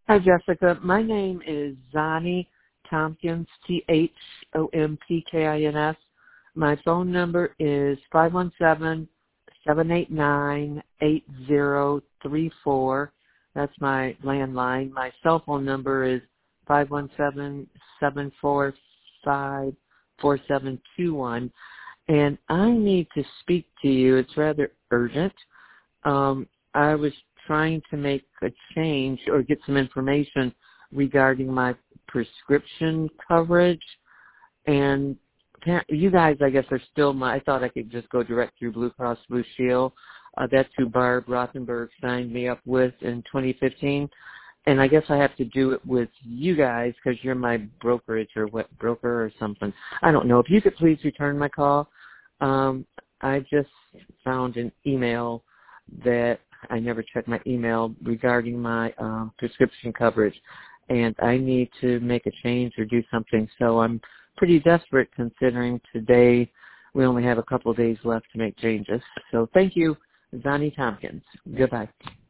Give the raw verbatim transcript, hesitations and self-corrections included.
Hi, Jessica. My name is Zani Tompkins, T H O M P K I N S. My phone number is five one seven, seven eight nine, eight zero three four. That's my landline. My cell phone number is five one seven, seven four five, four seven two one. And I need to speak to you. It's rather urgent. Um, I was trying to make a change or get some information regarding my prescription coverage. And you guys, I guess, are still my, I thought I could just go direct through Blue Cross Blue Shield. Uh, that's who Barb Rothenberg signed me up with in twenty fifteen. And I guess I have to do it with you guys because you're my brokerage or what broker or something. I don't know. If you could please return my call. Um, I just found an email that I never checked my email regarding my um, prescription coverage, and I need to make a change or do something. So I'm pretty desperate considering today we only have a couple of days left to make changes. So thank you, Zani Tompkins. Goodbye.